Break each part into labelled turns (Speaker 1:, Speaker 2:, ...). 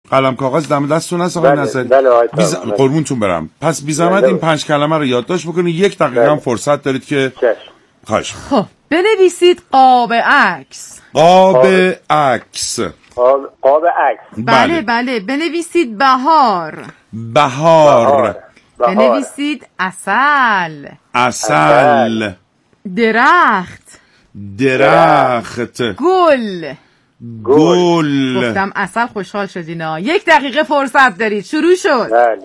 Speaker 1: قلم کاغذ دم دستتون هست آقای نظری؟ قربونتون برم. پس بی زحمت این 5 کلمه رو یادداشت بکنید. 1 دقیقه هم فرصت دارید که خواهش.
Speaker 2: خب بنویسید قاب عکس.
Speaker 1: قاب عکس.
Speaker 3: قاب عکس.
Speaker 2: بله بله. بنویسید بهار.
Speaker 1: بهار.
Speaker 2: بنویسید عسل.
Speaker 1: عسل.
Speaker 2: درخت.
Speaker 1: درخت.
Speaker 2: گل.
Speaker 1: گل.
Speaker 2: گفتم عسل خوشحال شدینا. 1 دقیقه فرصت دارید. شروع شد.
Speaker 3: بله.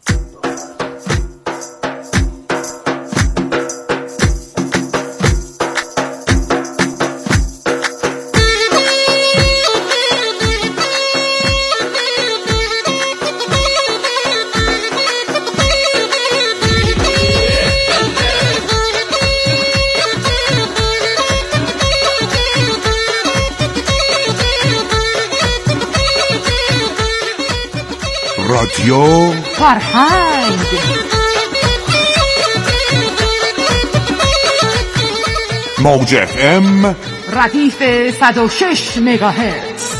Speaker 1: رادیو
Speaker 2: فرهنگ.
Speaker 1: موج FM
Speaker 2: ردیف 106 مگاهرتز.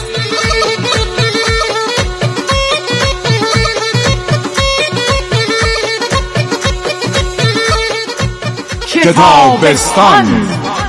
Speaker 2: کتابستان.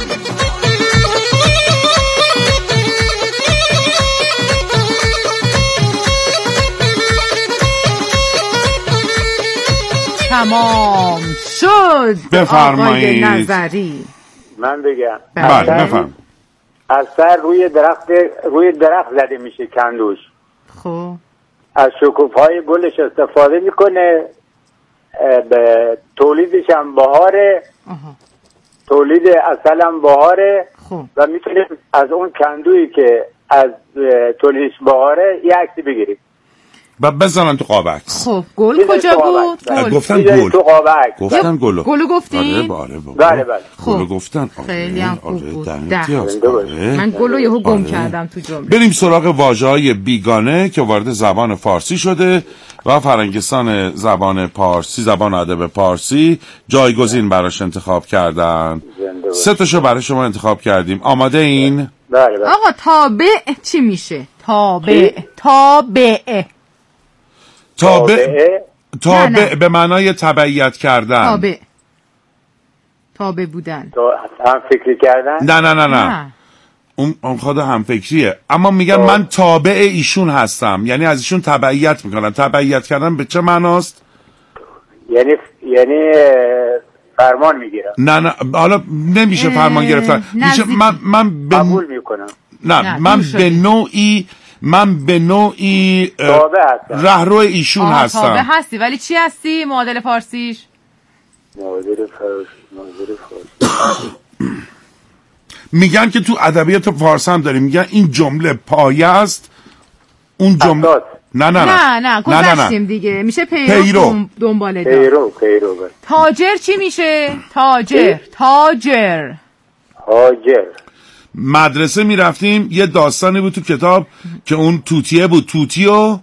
Speaker 2: تمام شد.
Speaker 1: بفرمایید.
Speaker 2: آقای نظری.
Speaker 3: من بگم.
Speaker 1: بله بفرم.
Speaker 3: اثر روی درخت زده میشه کندوش.
Speaker 2: خب
Speaker 3: از شکوفهای گلش استفاده میکنه. به تولیدش هم بهاره. تولید اصل هم بهاره.
Speaker 2: خب
Speaker 3: و میتونیم از اون کندویی که از تولیدش بهاره یه عکسی بگیریم
Speaker 1: و بزنن تو قاب عکس.
Speaker 2: خب گل کجا بود؟
Speaker 1: گل. گفتن گل.
Speaker 3: تو قاب عکس.
Speaker 1: گفتن گلو.
Speaker 2: گلو گفتین؟
Speaker 3: بله بله.
Speaker 1: گلو گفتن.
Speaker 2: خیلی هم خوب بود.
Speaker 1: من
Speaker 2: گلو یهو گم کردم تو جمله.
Speaker 1: بریم سراغ واژه‌های بیگانه که وارد زبان فارسی شده و فرنگستان زبان پارسی، زبان ادب پارسی جایگزین براش انتخاب کردن. 3 تاشو برای شما انتخاب کردیم. آماده این؟
Speaker 3: بله بله.
Speaker 2: آقا تابع چی میشه؟ تابع.
Speaker 1: تابع به معنای تبعیت کردن.
Speaker 2: تابع بودن.
Speaker 3: هم فکری کردن؟
Speaker 1: نه. اون خود هم فکریه. اما میگن من تابع ایشون هستم، یعنی از ایشون تبعیت میکنم. تبعیت کردن به چه معناست؟
Speaker 3: یعنی فرمان میگیرم.
Speaker 1: نه حالا نمیشه فرمان گرفتن. میشه من
Speaker 3: قبول میکنم.
Speaker 1: نه من به نوعی رهرو ایشون هستم.
Speaker 2: تابع هستی ولی چی هستی معادل فارسیش؟
Speaker 3: معادل فارسی
Speaker 1: میگن که تو ادبیات فارسی هم داریم، میگن این جمله پایه است، اون جمله
Speaker 2: نه گذاشتیم دیگه. میشه پیرو دنباله دار.
Speaker 3: پیرو.
Speaker 2: تاجر چی میشه؟ تاجر.
Speaker 1: مدرسه میرفتیم یه داستانی بود تو کتاب که اون توتیه بود، توتیو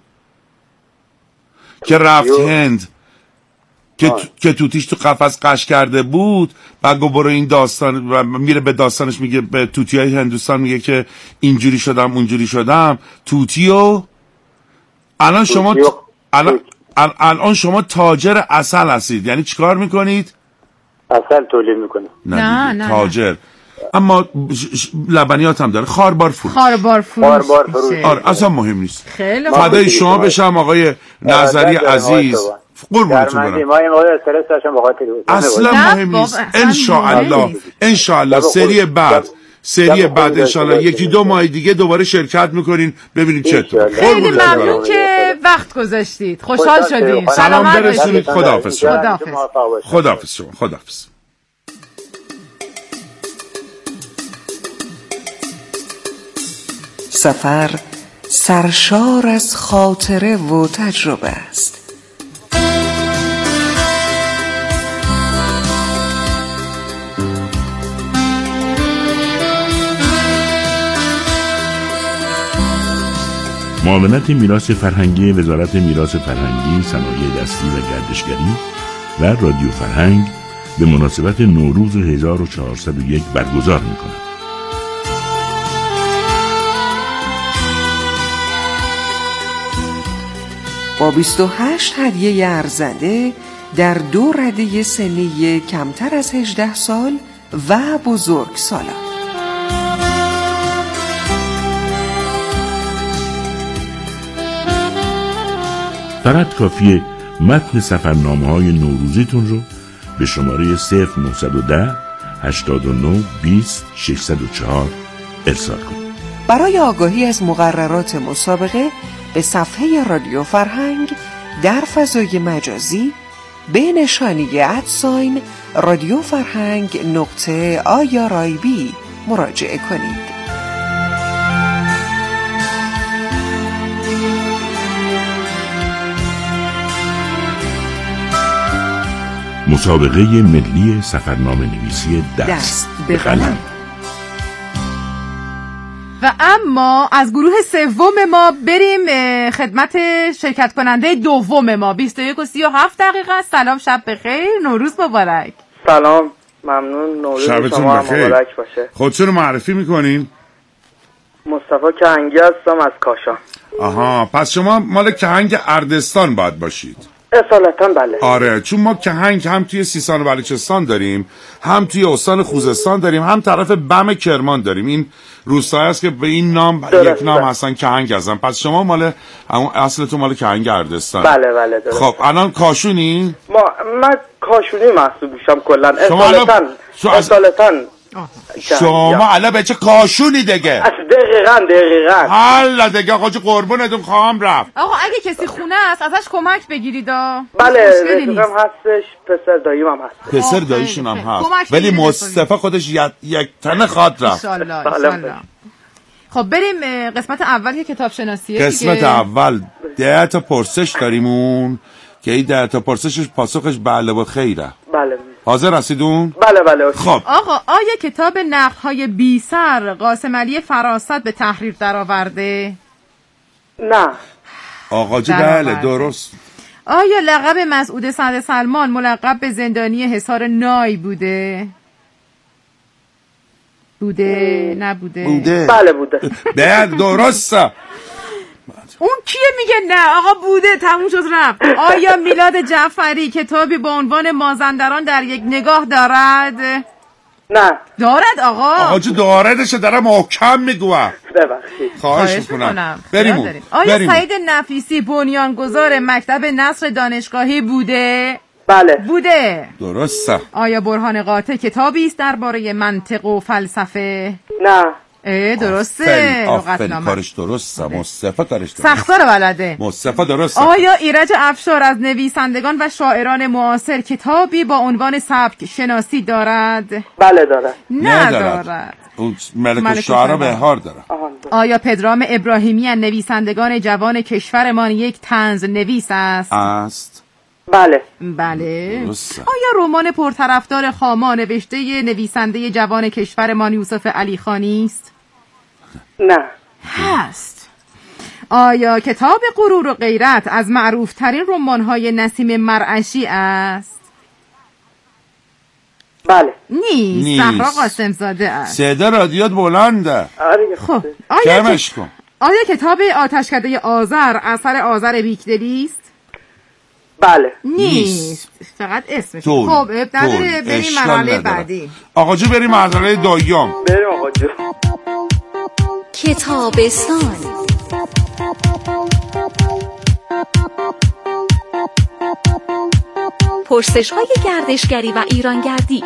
Speaker 1: که رفت هند که توتیش تو قفس قش کرده بود. بعد گو برو این داستان و میره به داستانش میگه به توتیای هندوستان میگه که اینجوری شدم اونجوری شدم. توتیو الان شما تاجر عسل هستید، یعنی چیکار میکنید؟
Speaker 3: عسل تولید میکنه.
Speaker 1: نه تاجر. اما لبنیات هم داره. خاربار فروش. آره اصلا مهم نیست. فدای شما بشم آقای نظری عزیز. قربونتون برم. اصلا مهم نیست. انشاءالله سری بعد انشاءالله 1-2 ماه دیگه دوباره شرکت میکنین ببینید چطور.
Speaker 2: خیلی ممنون که وقت گذاشتید. خوشحال شدیم.
Speaker 1: سلام برسونید. خداحافظ شما. خداحافظ.
Speaker 4: سفر سرشار از خاطره و تجربه است.
Speaker 5: معاونت میراث فرهنگی وزارت میراث فرهنگی، صنایع دستی و گردشگری و رادیو فرهنگ به مناسبت نوروز 1401 برگزار می‌کند.
Speaker 4: با 28 هدیه ارزنده در 2 رده سنی کمتر از 18 سال و بزرگسالان.
Speaker 5: فقط کافیه متن سفرنامه‌های نوروزیتون رو به شماره 0910 89 20 604 ارسال کنید.
Speaker 4: برای آگاهی از مقررات مسابقه به صفحه رادیو فرهنگ در فضای مجازی به نشانی @ رادیو فرهنگ .irib مراجعه کنید.
Speaker 5: مسابقه ملی سفرنامه نویسی دست به قلم.
Speaker 2: و اما از گروه سوم ما بریم خدمت شرکت کننده دوم ما. 21 و 37 دقیقه. سلام، شب بخیر، نوروز مبارک.
Speaker 6: سلام، ممنون، نوروز شما مبارک باشه.
Speaker 1: خودتون رو معرفی میکنین؟
Speaker 6: مصطفی کهنگی هستم از کاشان.
Speaker 1: آها، پس شما مال کهنگ اردستان باید باشید.
Speaker 6: اصالتا بله.
Speaker 1: آره، چون ما کهنگ هم توی سیستان و بلوچستان داریم، هم توی استان خوزستان داریم، هم طرف بم کرمان داریم. این روستایی است که به این نام یک نام هستن، کهنگ هستن. پس شما مال اصلتون مال کهنگ اردستان.
Speaker 6: بله بله درست.
Speaker 1: خب الان کاشونی؟
Speaker 6: من کاشونی محسوب میشم کلا. اصالتا
Speaker 1: شما الان به چه کاشونی دیگه؟
Speaker 6: دقیقاً
Speaker 1: حالا دیگه آقا قربونتون خواهم رفت.
Speaker 2: آقا اگه کسی خونه است ازش کمک بگیرید.
Speaker 6: بله، رفیقم هستش، پسر داییم هم هست.
Speaker 1: پسر داییشون هم هست، ولی مصطفی خودش یک تنه خواد رفت.
Speaker 2: انشالله. خب بریم قسمت اول که کتاب شناسیه.
Speaker 1: قسمت اول 10 تا پرسش داریمون که این 10 تا پرسشش پاسخش بله و خیره.
Speaker 6: بله.
Speaker 1: حاضر هستیدون؟
Speaker 6: بله.
Speaker 1: خب
Speaker 2: آقا، آیا کتاب نقدهای بی سر قاسم علی فراست به تحریر درآورده؟
Speaker 6: نه.
Speaker 1: آقا جو بله درست.
Speaker 2: آیا لقب مسعود سعد سلمان ملقب به زندانی حصار نای بوده؟ نبوده؟
Speaker 1: بوده.
Speaker 6: بله بوده.
Speaker 1: بله درسته.
Speaker 2: اون کیه میگه نه؟ آقا بوده، تموم شد رفت. آیا میلاد جعفری کتابی با عنوان مازندران در یک نگاه دارد؟
Speaker 6: نه.
Speaker 2: دارد آقا
Speaker 1: جو داردش دارم محکم میگوه.
Speaker 6: ببخشید.
Speaker 1: خواهش میکنم. بریم.
Speaker 2: آیا سعید نفیسی بنیانگذار مکتب نصر دانشگاهی بوده؟
Speaker 6: بله.
Speaker 2: بوده.
Speaker 1: درسته.
Speaker 2: آیا برهان قاطع کتابی است درباره منطق و فلسفه؟
Speaker 6: نه.
Speaker 2: درسته.
Speaker 1: آفرین کارش درسته. مصطفی کارش درسته.
Speaker 2: سختار بلده.
Speaker 1: مصطفی درسته.
Speaker 2: آیا ایرج افشار از نویسندگان و شاعران معاصر کتابی با عنوان سبک شناسی دارد؟
Speaker 6: بله دارد.
Speaker 2: ندارد.
Speaker 1: اون ملک شعرا بهار داره.
Speaker 2: آیا پدرام ابراهیمی از نویسندگان جوان کشورمان یک طنز نویس است؟
Speaker 6: بله.
Speaker 2: آیا رمان پرطرفدار خاما نوشته نویسنده جوان کشورمان یوسف علی خانی است؟
Speaker 6: نه.
Speaker 2: هست. آیا کتاب غرور و غیرت از معروف ترین رمان‌های نسیم مرعشی است؟
Speaker 6: بله.
Speaker 2: نیست. زهرا قاسم زاده است.
Speaker 1: صدا رادیوت بلنده.
Speaker 2: خب آیا کتاب آتشکده آذر اثر آذر بیکدلی است؟
Speaker 6: بله.
Speaker 2: نیست. فقط اسمش. خب نداره. بریم مرحله بعدی.
Speaker 1: آقا جو بریم مرحله دوم.
Speaker 6: بریم آقا جو.
Speaker 7: کتابستان. پرسش‌های گردشگری و ایرانگردی.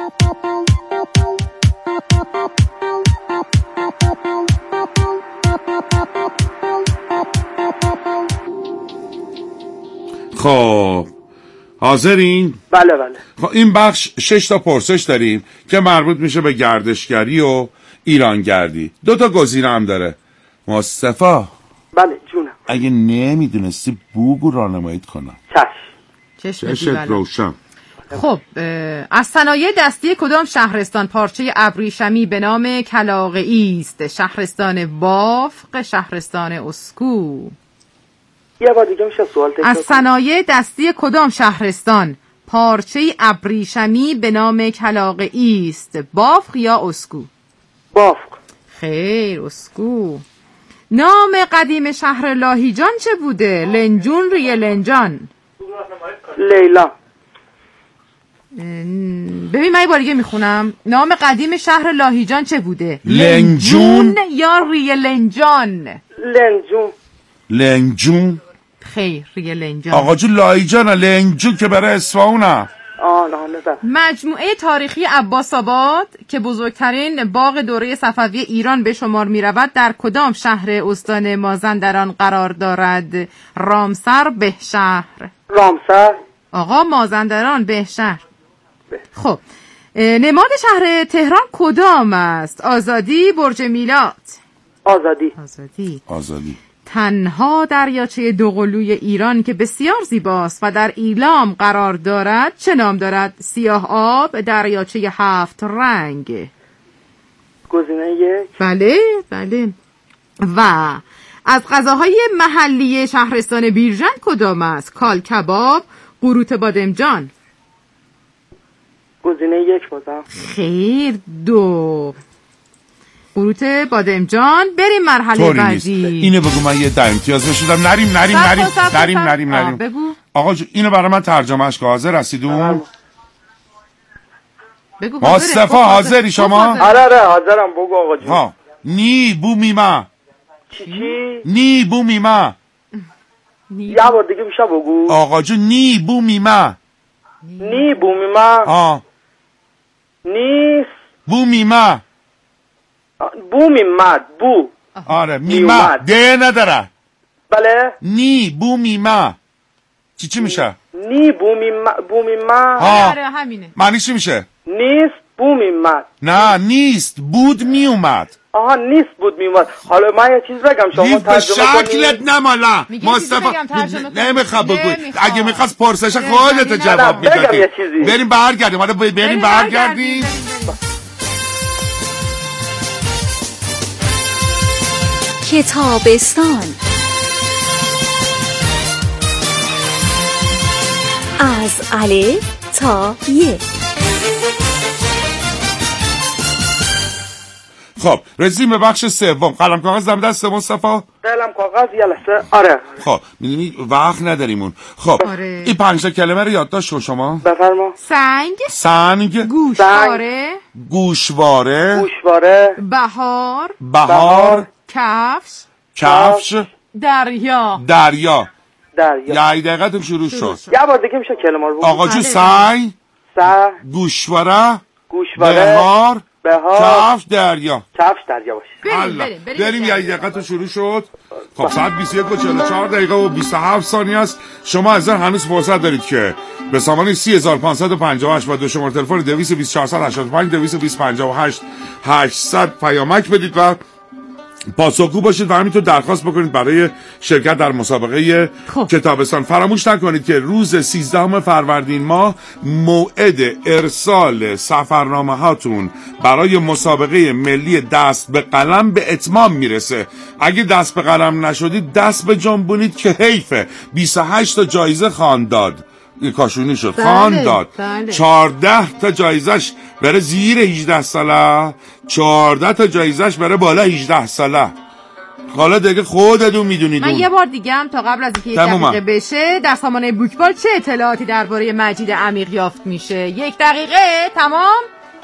Speaker 1: خب حاضرین؟
Speaker 6: بله.
Speaker 1: خب این بخش 6 تا پرسش داریم که مربوط میشه به گردشگری و ایرانگردی. 2 تا گزینه هم داره. مصطفی.
Speaker 6: بله جونم.
Speaker 1: اگه نمیدونستی بگو راهنماییت کنم.
Speaker 2: چشمت
Speaker 1: روشن.
Speaker 2: خب از صنایع دستی کدام شهرستان پارچه ابریشمی به نام کلاغه‌ای است؟ شهرستان بافق، شهرستان اسکو؟
Speaker 6: یه بار دیگه میشه سوال تکرار؟
Speaker 2: از صنایع دستی کدام شهرستان پارچه ابریشمی به نام کلاغه‌ای است؟ بافق یا اسکو؟
Speaker 6: بافق.
Speaker 2: خیر، اسکو. نام قدیم شهر لاهیجان چه بوده؟ لنجون ریه لنجان.
Speaker 6: لیلا.
Speaker 2: ببین من یه بار دیگه میخونم. نام قدیم شهر لاهیجان چه بوده؟
Speaker 1: لنجون
Speaker 2: یا ریه لنجان؟
Speaker 6: لنجون.
Speaker 2: خیر، ریه لنجان.
Speaker 1: آقا جو لاهیجان، لنجون که برای اصفهانه.
Speaker 2: مجموعه تاریخی عباس آباد که بزرگترین باغ دوره صفوی ایران به شمار می رود در کدام شهر استان مازندران قرار دارد؟ رامسر، بهشهر؟
Speaker 6: رامسر.
Speaker 2: آقا مازندران، بهشهر. خب نماد شهر تهران کدام است؟ آزادی، برج میلاد؟
Speaker 6: آزادی.
Speaker 2: تنها دریاچه دوقلوی ایران که بسیار زیباست و در ایلام قرار دارد چه نام دارد؟ سیاه آب، دریاچه 7 رنگ؟
Speaker 6: گزینه 1.
Speaker 2: بله. و از غذاهای محلی شهرستان بیرجند کدام است؟ کال کباب، قروت بادمجان؟
Speaker 6: گزینه 1 بازم.
Speaker 2: خیر، 2 قروت بادمجان. بریم مرحله بعدی.
Speaker 1: اینو بگو من یه در امتیاز بشیدم. نریم.
Speaker 2: بگو.
Speaker 1: آقا اینو برای من ترجمهش که حاضر هستیدون؟
Speaker 2: بگو.
Speaker 1: مصطفی حاضری شما؟
Speaker 6: آره حاضرم. بگو آقا جون.
Speaker 1: ها نی بو میما.
Speaker 6: چی؟
Speaker 1: نی بو میما.
Speaker 6: یه بار دیگه میشه بگو.
Speaker 1: آقا جون نی بو میما.
Speaker 6: نیست.
Speaker 1: بو میما.
Speaker 6: بو.
Speaker 1: آره میما ده نداره.
Speaker 6: بله.
Speaker 1: نی بو میما. چی میشه؟
Speaker 6: نی بو میما.
Speaker 2: آره همینه.
Speaker 1: معنی چی میشه؟
Speaker 6: نیست بو میمد.
Speaker 1: نه نیست بود میومد.
Speaker 6: آها نیست بود میومد. حالا من یه چیز بگم شما
Speaker 1: ترجمه کنید. شکلت نمالا مصطفی نمیخواد بگو. اگه میخواست پرسش خودت جواب میدادی. بریم برگردیم. حالا بریم برگردیم.
Speaker 7: کتابستان از الف تا ی.
Speaker 1: خب رسیدیم به بخش سوم. قلم کاغذ دم دست مصطفی؟
Speaker 6: قلم کاغذ یه لحظه. آره.
Speaker 1: خب میدونی وقت نداریمون. خب این 5 کلمه رو یادداشت کن شما.
Speaker 6: بفرما.
Speaker 2: سنگ، گوشواره، بهار، کفش، دریا.
Speaker 1: یه دقیقه شروع شد.
Speaker 6: یه بار دیگه میشه کلمه رو بگو.
Speaker 1: آقا جو سنگ، گوشواره، بهار، کفش، دریا
Speaker 2: باشه.
Speaker 1: بریم یه دقیقه شروع شد. خب ساعت 21 و 44 دقیقه و 27 ثانیه است. شما از هنوز فرصت دارید که به سامانه 30558 با دو شماره تلفن 220485 220558 800 پیامک بدید و پاسخگو باشید و همینطور درخواست بکنید برای شرکت در مسابقه کتابستان. فراموش نکنید که روز 13 فروردین ماه موعد ارسال سفرنامه هاتون برای مسابقه ملی دست به قلم به اتمام میرسه. اگه دست به قلم نشدید دست به جنبونید که حیفه. 28 تا جایزه خوانداد. کاشونی شد. خان داد. 14 تا جایزش بره زیر 18 ساله، 14 تا جایزش بره بالا 18 ساله. حالا دیگه خودتون میدونید.
Speaker 2: من یه بار دیگه هم تا قبل از اینکه 1 دقیقه بشه در سامانه بوکبال چه اطلاعاتی درباره مجید عمیق یافت میشه؟ 1 دقیقه تمام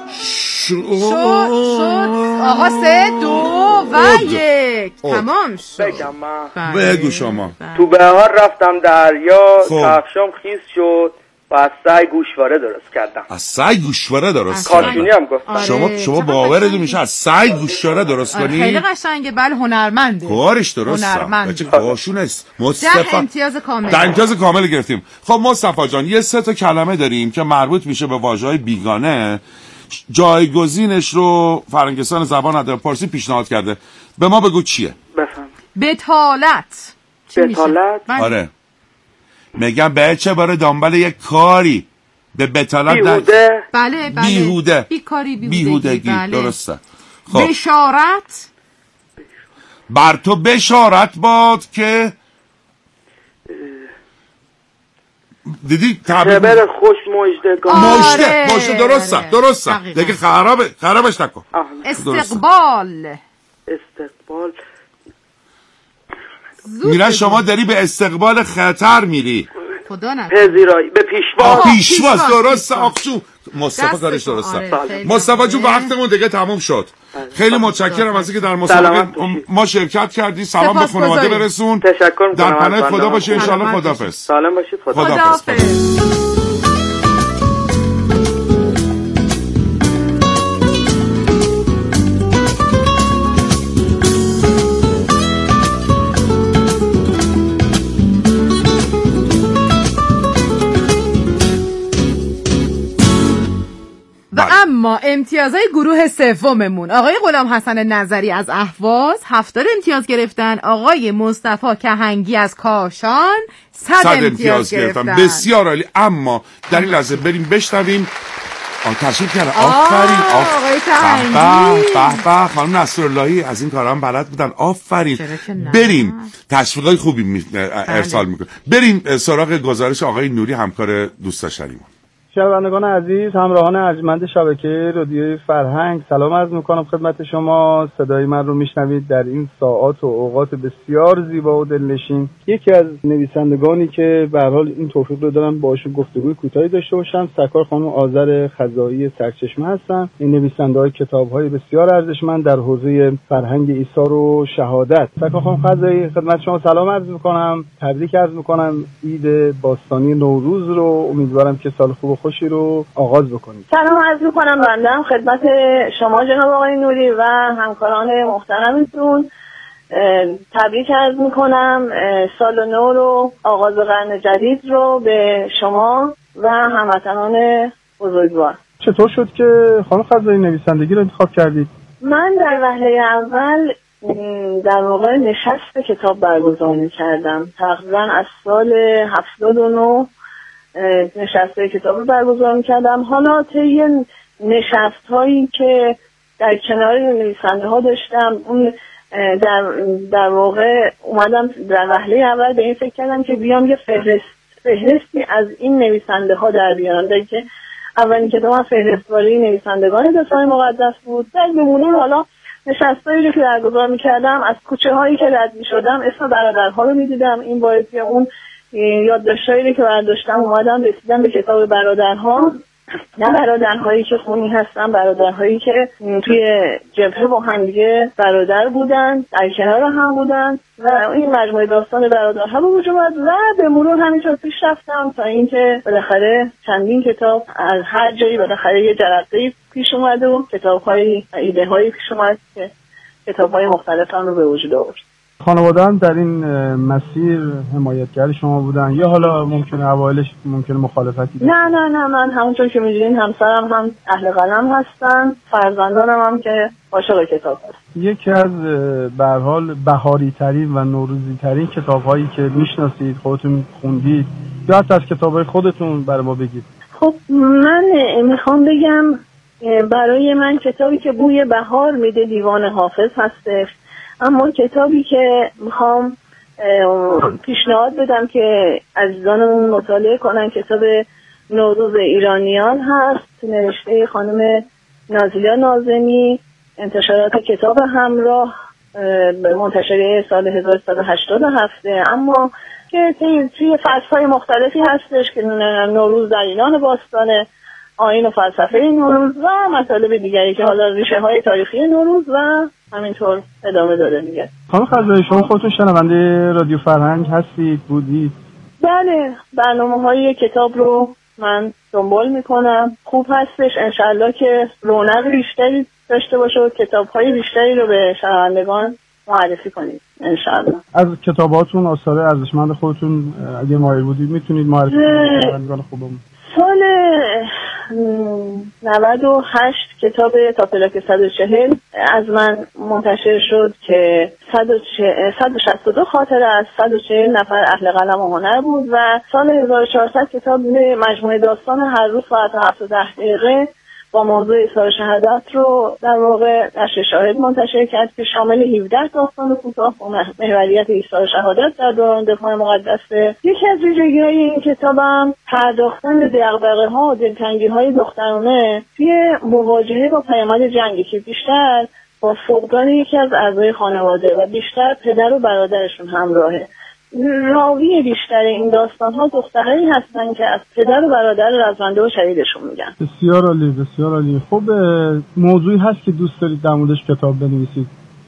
Speaker 2: شد. آقا 3 2 و 1 تمام شد.
Speaker 6: بگم من
Speaker 1: بگو شما.
Speaker 6: تو بهار رفتم دریا، کفشام خیس شد و از سعی گوشواره درست کردم.
Speaker 1: از سعی گوشواره درست کردم.
Speaker 6: کاشونی هم گفتم.
Speaker 1: شما باورتون میشه از سعی گوشواره درست کنی؟
Speaker 2: خیلی قشنگه. بله هنرمنده.
Speaker 1: کارش درسته. بچه کاشون است. مصطفی
Speaker 2: 10 امتیاز کامل.
Speaker 1: 10 امتیاز کامل گرفتیم. خب مصطفی جان یه 3 تا کلمه داریم که مربوط میشه به واژه‌های بیگانه. جایگزینش رو فرنگستان زبان ادب فارسی پیشنهاد کرده. به ما بگو چیه؟
Speaker 6: بفهم.
Speaker 2: بتالت.
Speaker 1: آره. میگم بچه باره دنبال یک کاری به بتالت
Speaker 6: بیهوده.
Speaker 2: بله
Speaker 1: بیهوده.
Speaker 2: بیهودگی.
Speaker 1: درسته. خب.
Speaker 2: بشارت.
Speaker 1: بر تو بشارت باد که دیدی
Speaker 6: خبر خوش مژدگان.
Speaker 1: مژده درسته. دیگه خرابش نکن.
Speaker 2: استقبال.
Speaker 1: میرن شما داری به استقبال خطر میری.
Speaker 2: خدا نکنه.
Speaker 6: پذیرایی به
Speaker 1: پیشواز درست. آخشو مصطفی کارش درسته. مصطفی جون وقتمون دیگه تموم شد. خیلی متشکرم از اینکه در مسابقه ما شرکت کردی. سلام به خانواده برسون.
Speaker 6: تشکر می‌کنم.
Speaker 1: در پناه خدا باشی ان شاء الله. خداحافظ.
Speaker 6: سلام باشید.
Speaker 2: خداحافظ. اما امتیازهای گروه سوممون آقای غلام حسن نظری از اهواز 70 امتیاز گرفتن، آقای مصطفی کهنگی از کاشان 100 امتیاز گرفتن.
Speaker 1: بسیار عالی. اما در این لحظه بریم بشنویم. تشریف کردن. آفرین.
Speaker 2: آقای کهنگی.
Speaker 1: به خانم نصراللهی از این کارا هم بلد بودن. آفرین. بریم تشویقای خوبی ارسال میکنه. بریم سراغ گزارش آقای نوری همکار دوست داشتنیمون.
Speaker 8: شنوندگان عزیز، همراهان ارجمند شبکه رادیوی فرهنگ، سلام عرض میکنم خدمت شما. صدای من رو میشنوید در این ساعات و اوقات بسیار زیبا و دلنشین. یکی از نویسندگانی که به هر حال این توفیق رو دارم باهاشون گفتگوی کوتاهی داشته باشم، سرکار خانم آذر خزایی سرچشمه هستن. این نویسنده‌های کتاب‌های بسیار ارزشمند در حوزه فرهنگ ایثار و شهادت. سرکار خانم خزایی خدمت شما سلام عرض میکنم، تبریک عرض میکنم عید باستانی نوروز رو. امیدوارم که سال خوب خوشی رو آغاز بکنید.
Speaker 9: سلام عرض می‌کنم بنده خدمت شما جناب آقای نوری و همکاران محترمتون. تبریک عرض می‌کنم سال نو رو، آغاز قرن جدید رو به شما و هموطنان بزرگوار.
Speaker 8: چطور شد که خانم خزایی نویسندگی رو انتخاب کردید؟
Speaker 9: من در وهله اول در واقع نشست کتاب برگزار می‌کردم. تقریبا از سال 79 نشسته کتاب برگزار می‌کردم. حالا طی نشست‌هایی که در کنار نویسنده ها داشتم، اون در واقع اومدم در وهله اول به این فکر کردم که بیام یه فهرستی از این نویسنده ها در بیارم. در که اولین کتابم فهرستواره نویسندگان دفاع مقدس بود. در بمونم حالا نشستایی که برگزار می‌کردم، از کوچه هایی که رد می‌شدم اسم برادرها رو می‌دیدم. این باعث اون یادداشتایی که برداشتم اومدم رسیدم به کتاب برادرها. نه برادرهایی که خونی هستن، برادرهایی که توی جبهه با هم دیگه برادر بودن، در کنار هم بودن و این مجموعه داستان برادرها به وجود اومد و به مرور همینطور پیش رفتم تا اینکه بالاخره چندین کتاب از هر جایی بالاخره یه جرقه‌ای پیش اومد و کتاب‌های ایده‌هایی پیش اومد که کتاب‌های مختلف هم رو به وجود آورد.
Speaker 8: خانواده‌ام در این مسیر حمایتگر شما بودن یا حالا ممکنه اوایلش ممکنه مخالفتی؟
Speaker 9: نه من همونطور که می‌دونین همسرم هم اهل قلم هستن، فرزندانم هم که عاشق کتاب هستن.
Speaker 8: یکی از به هر حال بهاری ترین و نوروزی ترین کتاب‌هایی که میشناسید، خودتون خوندید یا حتی از کتاب‌های خودتون برای ما بگید.
Speaker 9: خب من میخوام بگم برای من کتابی که بوی بهار میده دیوان حافظ هستش. اما کتابی که میخوام پیشنهاد بدم که عزیزانمون مطالعه کنن کتاب نوروز ایرانیان هست، نوشته خانم نازیلا ناظمی، انتشارات کتاب همراه، منتشره سال 1187. اما که توی فصل‌های مختلفی هستش که نوروز در ایران باستانه، آیین و فلسفه نوروز و مطالب دیگری که حالا ریشه های تاریخی نوروز و همینطور ادامه داره میگه.
Speaker 8: خانم خزایی شما خودتون شنونده رادیو فرهنگ هستید بودید؟
Speaker 9: بله، برنامه‌های کتاب رو من دنبال میکنم. خوب هستش، انشالله که رونق بیشتری داشته باشه و کتاب‌های بیشتری رو به شنوندگان معرفی کنید انشالله.
Speaker 8: از کتاباتون آثار ارزشمند خودتون اگه مایل بودید میتونید معرفی کنید شنوندگان خوبمون؟
Speaker 9: سال 98 کتاب تا پلاک 140 از من منتشر شد که 162 خاطره از 140 نفر اهل قلم و هنر بود و سال 1400 کتاب مجموعه داستان هر روز ساعت 17 دقیقه با موضوع ایثار شهادت رو در واقع نشر شاهد منتشر کرد که شامل 17 داستان کوتاه و محوریت ایثار شهادت در دوران دفاع مقدسه. یکی از ویژگی‌های این کتابم پرداختن به دغدغه‌ها و دلتنگی‌های دخترانه توی مواجهه با پیامد جنگی که بیشتر با فقدان یکی از اعضای خانواده و بیشتر پدر و برادرشون همراهه. راوی بیشتر این داستان‌ها دخترایی هستن که از پدر و برادر رزمنده و شهیدشون میگن.
Speaker 8: بسیار عالی، بسیار عالی. خب موضوعی هست که دوست دارید در موردش کتاب بنویسید؟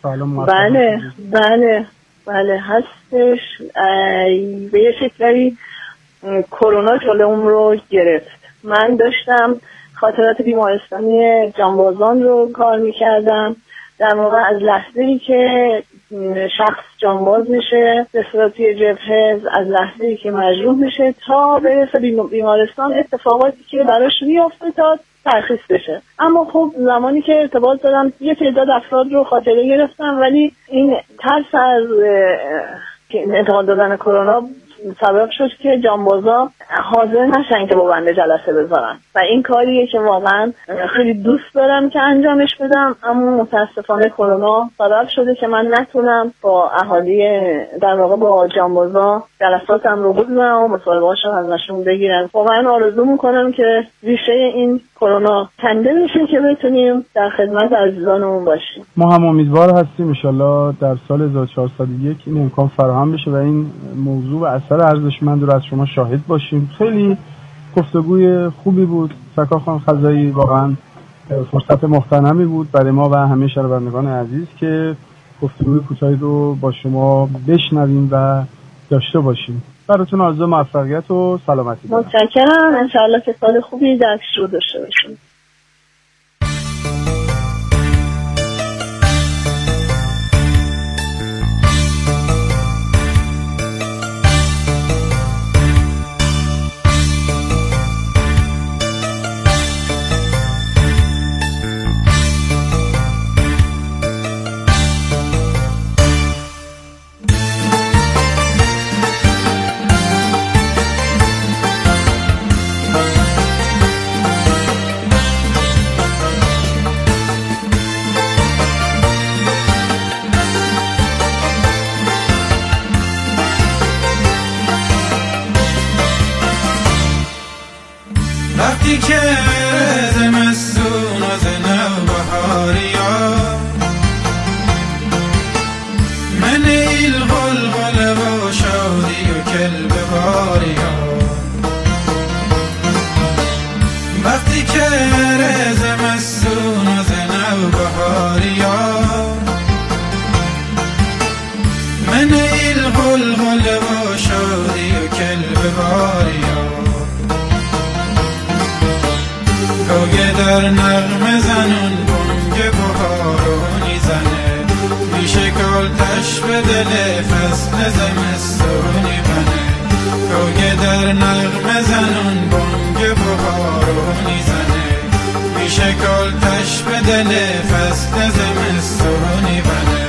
Speaker 9: بله هستش. به یه شکلی کرونا جلوم رو گرفت. من داشتم خاطرات بیمارستانی جانبازان رو کار میکردم، در واقع از لحظه‌ای که شخص جانباز میشه به صورت جبهه، از لحظه‌ای که مجروح میشه تا برسه بیمارستان، اتفاقاتی که براش میفته تا ترخیص بشه. اما خب زمانی که ارتباط دارم یه تعداد افراد رو خاطره گرفتم، ولی این ترس از انتقال دادن کرونا سبب شد که جانبازا حاضر نشن که با بنده جلسه بذارن و این کاریه که واقعا خیلی دوست دارم که انجامش بدم، اما متاسفانه کرونا سبب شده که من نتونم با اهالی در واقع با جانبازا جلساتم رو بگذارم و مصاحبه‌هاشو ازشون بگیرم. واقعا آرزو میکنم که ریشه این کرونا کنده بشه که بتونیم در خدمت عزیزانمون باشیم.
Speaker 8: ما هم امیدوار هستیم ان شاءالله در سال 1401 این امکان فراهم بشه و این موضوع و اثر ارزشمند رو از شما شاهد باشیم. خیلی گفتگوی خوبی بود سکا خان خزایی، واقعا فرصت مغتنمی بود برای ما و همه شنوندگان عزیز که گفتگوی کوتاهی رو با شما بشنویم و داشته باشیم. براتون آرزوی موفقیت و سلامتی دارم.
Speaker 9: متشکرم. ان شاءالله که سال خوبی در پیش رو داشته باشیم.
Speaker 10: وقتی که زمستون و نوبهاریا من الغلغل و شادی و کلب باریا وقتی که زمستون و نوبهاریا من الغلغل و شادی و کلب باریا گوگه در نغمه زنون بانگ بهارونی زنه میشه کالتش به دل فصل زمستونی بنه گوگه در نغمه زنون بانگ بهارونی زنه میشه کالتش به دل فصل زمستونی بنه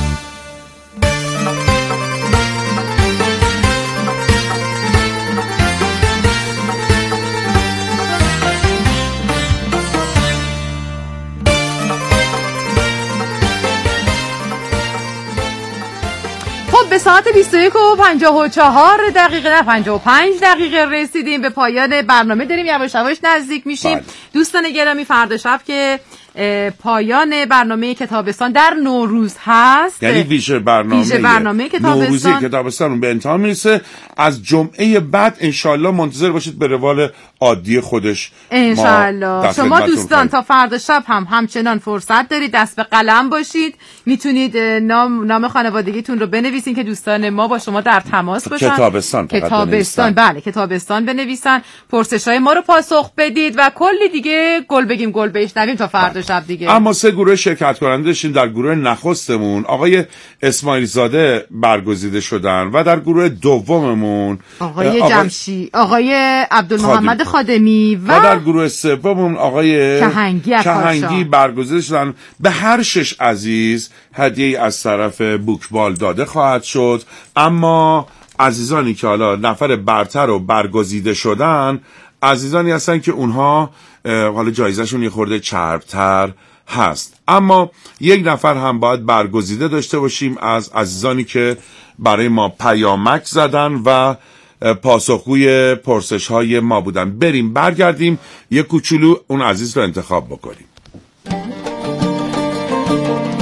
Speaker 2: به ساعت 21:54 نه 55 دقیقه رسیدیم به پایان برنامه، داریم یواش یواش نزدیک میشیم. دوستان گرامی فردا شب که پایان برنامه کتابستان در نوروز هست،
Speaker 1: یعنی ویژه برنامه نوروزی کتابستان به انتها میرسه. از جمعه بعد انشالله منتظر باشید به روال عادی خودش
Speaker 2: انشالله. شما دوستان تا فردا شب هم همچنان فرصت دارید دست به قلم باشید، میتونید نام خانوادگیتون رو بنویسین که دوستان ما با شما در تماس باشن. کتابستان بله کتابستان بنویسن، پرسش‌های ما رو پاسخ بدید و کلی دیگه گل بگیم گل بشنویم تا فردا شب دیگه.
Speaker 1: اما 3 گروه شرکت کننده داشتیم. در گروه نخستمون آقای اسماعیل زاده برگزیده شدن و در گروه دوممون
Speaker 2: آقای جمشی، آقای عبدالمحمد خادمی و
Speaker 1: در گروه سوممون آقای کهنگی برگزیده شدن. به هر 6 عزیز هدیه از طرف بوکبال داده خواهد شد. اما عزیزانی که حالا نفر برتر و برگزیده شدن عزیزانی هستن که اونها حالا جایزهشون یه خورده چربتر هست، اما 1 نفر هم باید برگزیده داشته باشیم از عزیزانی که برای ما پیامک زدن و پاسخگوی پرسش های ما بودن. بریم برگردیم یه کوچولو اون عزیز رو انتخاب بکنیم.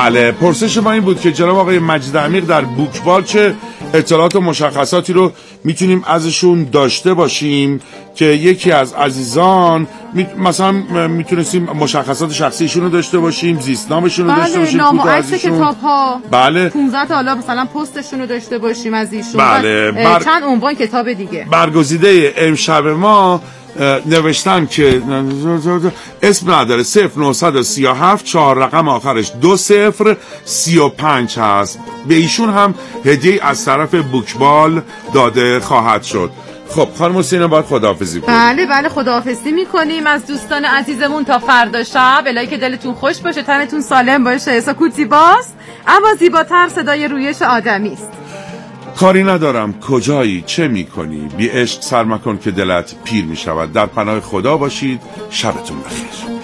Speaker 1: بله، پرسش ما این بود که جناب آقای مجید عمیق در بوکبال چه اطلاعات و مشخصاتی رو میتونیم ازشون داشته باشیم که یکی از عزیزان مثلا میتونستیم مشخصات شخصیشون رو داشته باشیم، زیستنامشون رو داشته باشیم،
Speaker 2: نام و عکس کتاب‌ها،
Speaker 1: بله
Speaker 2: 15 تا حالا مثلا پستشون رو داشته باشیم از ایشون،
Speaker 1: بله.
Speaker 2: چند عنوان کتاب دیگه.
Speaker 1: برگزیده امشب ما نوشتم که اسم نداره، 0937 4 رقم آخرش 2035 هست. به ایشون هم هدیه از طرف بوکبال داده خواهد شد. خب خانم حسینه باید خداحافظی کنیم.
Speaker 2: بله خداحافظی میکنیم از دوستان عزیزمون تا فردا شب. الهی که دلتون خوش باشه، تنتون سالم باشه. سکوت زیباست اما زیباتر صدای رویش آدمی است.
Speaker 1: کاری ندارم کجایی چه میکنی، بی عشق سر مکن که دلت پیر میشود. در پناه خدا باشید، شبتون بخیر.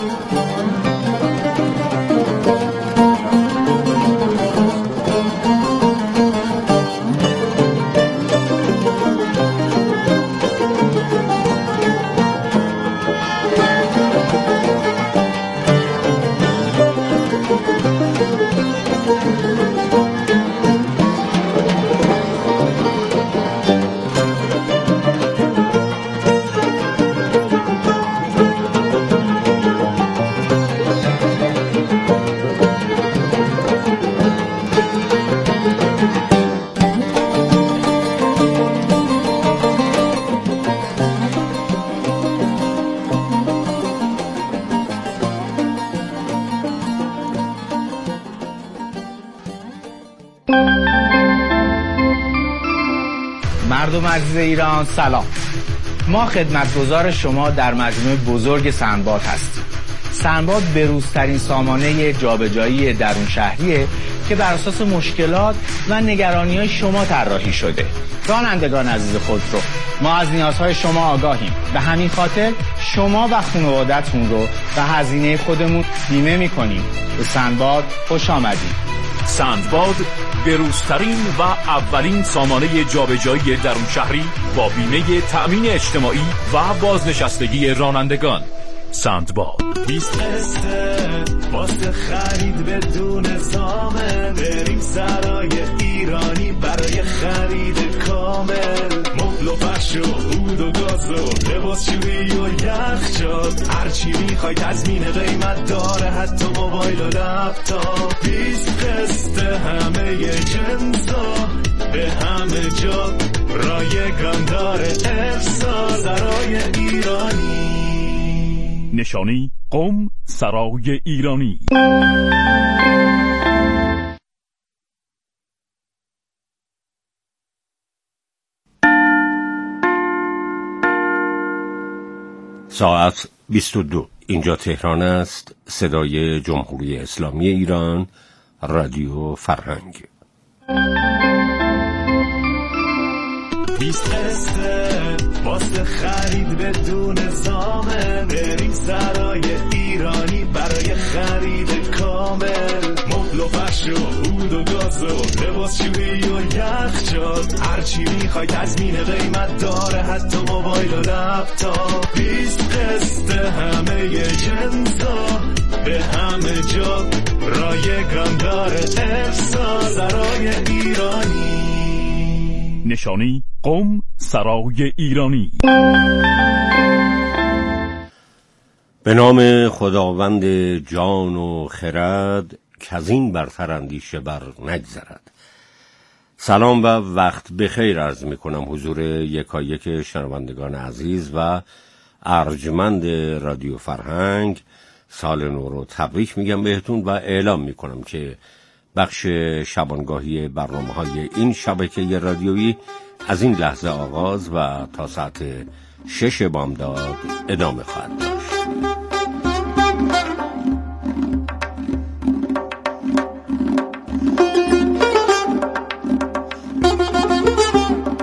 Speaker 11: مردم عزیز ایران سلام. ما خدمتگزار شما در مجموعه بزرگ سندباد هستیم. سندباد بروزترین سامانه جابجایی درون شهریه که بر اساس مشکلات و نگرانی‌های شما طراحی شده. رانندگان عزیز خودرو، ما از نیازهای شما آگاهیم. به همین خاطر شما و خانواده‌تون رو به هزینه خودمون بیمه می‌کنیم. به سندباد خوش آمدید.
Speaker 12: سندباد بروزترین و اولین سامانه جابجایی درون شهری با بیمه تأمین اجتماعی و بازنشستگی رانندگان. سندباد
Speaker 13: 20 قسطه واسه خرید بدون زامن، بریم سرای ایرانی برای خرید کامل. مبل و فرش و عود و گاز و لباس شویی و یخچال، هرچی میخوای تضمین قیمت داره، حتی موبایل و لپتاپ. 20 قسطه همه جنسا به همه جا رایگان داره ارسال. سرای ایرانی،
Speaker 12: نشانی قم سرای ایرانی.
Speaker 14: ساعت 22. اینجا تهران است. صدای جمهوری اسلامی ایران، رادیو فرهنگ.
Speaker 13: 20 قسطه واسه خرید بدون زامن، بریم سرای ایرانی برای خرید کامل. مبل و فرش و عود و گاز و لباس شویی و یخچال، هرچی میخوای تضمین قیمت داره، حتی موبایل و لپتاپ. 20 قسطه همه جنسا به همه جا رایگان داره ارسال. سرای ایرانی،
Speaker 12: نشانی قم سرای ایرانی.
Speaker 14: به نام خداوند جان و خرد که از این برتر اندیشه بر نگذرد. سلام و وقت بخیر عرض می کنم حضور یکایک شنوندگان عزیز و ارجمند رادیو فرهنگ. سال نو رو تبریک میگم بهتون و اعلام می کنم که بخش شبانگاهی برنامه‌های این شبکه رادیویی از این لحظه آغاز و تا ساعت 6 بامداد ادامه خواهد داشت.